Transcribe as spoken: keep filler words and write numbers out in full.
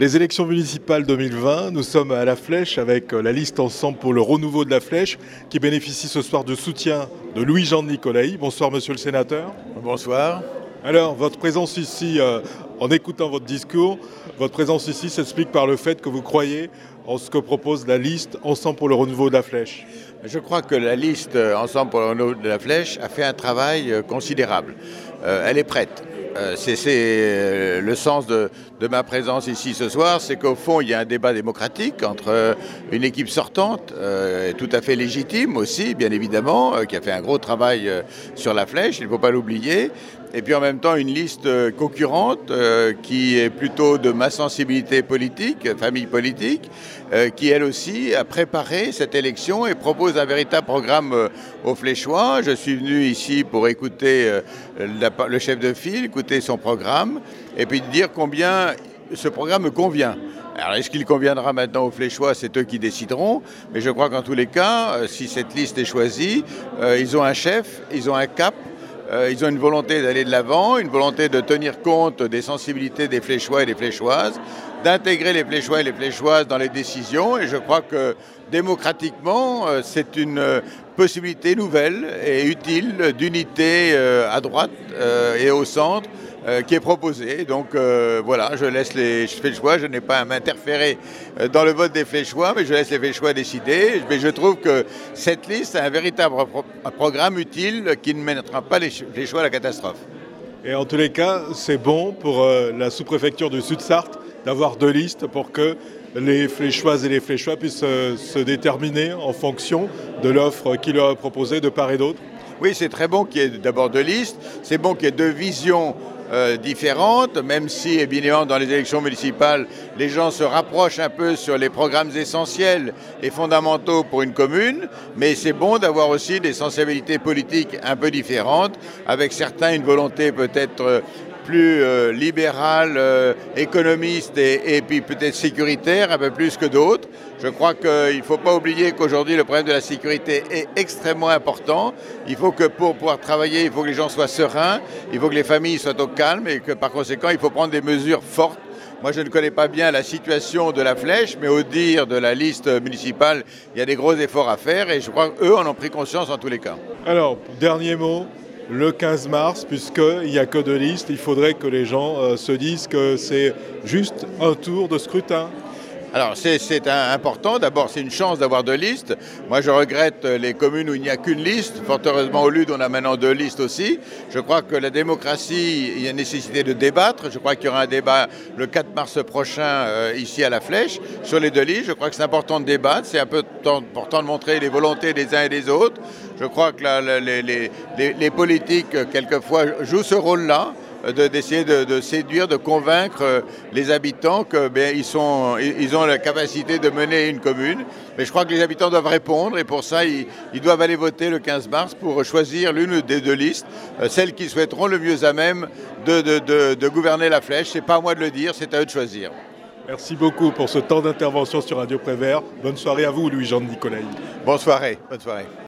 Les élections municipales deux mille vingt, nous sommes à La Flèche avec la liste Ensemble pour le renouveau de La Flèche qui bénéficie ce soir du soutien de Louis-Jean de Nicolaï. Bonsoir monsieur le sénateur. Bonsoir. Alors votre présence ici, euh, en écoutant votre discours, votre présence ici s'explique par le fait que vous croyez en ce que propose la liste Ensemble pour le renouveau de La Flèche. Je crois que la liste Ensemble pour le renouveau de La Flèche a fait un travail considérable. Euh, elle est prête. Euh, c'est, c'est le sens de, de ma présence ici ce soir, c'est qu'au fond il y a un débat démocratique entre une équipe sortante, euh, tout à fait légitime aussi bien évidemment, euh, qui a fait un gros travail euh, sur La Flèche, il ne faut pas l'oublier, et puis en même temps une liste euh, concurrente euh, qui est plutôt de ma sensibilité politique, famille politique, euh, qui elle aussi a préparé cette élection et propose un véritable programme euh, aux Fléchois. Je suis venu ici pour écouter euh, la, le chef de file, écouter son programme et puis dire combien ce programme me convient. Alors est-ce qu'il conviendra maintenant aux Fléchois? C'est eux qui décideront, mais je crois qu'en tous les cas, euh, si cette liste est choisie, euh, ils ont un chef, ils ont un cap. Euh, ils ont une volonté d'aller de l'avant, une volonté de tenir compte des sensibilités des Fléchois et des Fléchoises, d'intégrer les Fléchois et les Fléchoises dans les décisions. Et je crois que démocratiquement, euh, c'est une euh, possibilité nouvelle et utile d'unité euh, à droite euh, et au centre euh, qui est proposée. Donc euh, voilà, je laisse les Fléchois, je n'ai pas à m'interférer euh, dans le vote des Fléchois, mais je laisse les Fléchois décider. Mais je trouve que cette liste a un véritable pro- un programme utile qui ne mènera pas les Fléchois à la catastrophe. Et en tous les cas, c'est bon pour euh, la sous-préfecture du Sud-Sarthe d'avoir deux listes pour que les Fléchoises et les Fléchois puissent euh, se déterminer en fonction de l'offre qui leur est proposée de part et d'autre. Oui, c'est très bon qu'il y ait d'abord deux listes, c'est bon qu'il y ait deux visions euh, différentes, même si, évidemment, dans les élections municipales, les gens se rapprochent un peu sur les programmes essentiels et fondamentaux pour une commune, mais c'est bon d'avoir aussi des sensibilités politiques un peu différentes, avec certains une volonté peut-être euh, plus euh, libéral, euh, économiste et, et puis peut-être sécuritaire un peu plus que d'autres. Je crois qu'il ne faut pas oublier qu'aujourd'hui le problème de la sécurité est extrêmement important. Il faut que pour pouvoir travailler, il faut que les gens soient sereins, il faut que les familles soient au calme et que par conséquent il faut prendre des mesures fortes. Moi, je ne connais pas bien la situation de La Flèche, mais au dire de la liste municipale, il y a des gros efforts à faire et je crois qu'eux en ont pris conscience en tous les cas. Alors, dernier mot. Le quinze mars, puisqu'il n'y a que deux listes, il faudrait que les gens euh, se disent que c'est juste un tour de scrutin. Alors c'est, c'est important, d'abord c'est une chance d'avoir deux listes. Moi je regrette les communes où il n'y a qu'une liste. Fort heureusement au Lude on a maintenant deux listes aussi. Je crois que la démocratie, il y a nécessité de débattre. Je crois qu'il y aura un débat le quatre mars prochain euh, ici à La Flèche sur les deux listes. Je crois que c'est important de débattre, c'est un peu important de montrer les volontés des uns et des autres. Je crois que la, la, les, les, les politiques quelquefois jouent ce rôle-là. De, d'essayer de, de séduire, de convaincre les habitants que ben, ils, sont, ils ont la capacité de mener une commune. Mais je crois que les habitants doivent répondre et pour ça, ils, ils doivent aller voter le quinze mars pour choisir l'une des deux listes, celles qui souhaiteront le mieux à même de, de, de, de gouverner La Flèche. C'est pas à moi de le dire, c'est à eux de choisir. Merci beaucoup pour ce temps d'intervention sur Radio Prévert. Bonne soirée à vous, Louis-Jean de Nicolaï. Bonne soirée. Bonne soirée.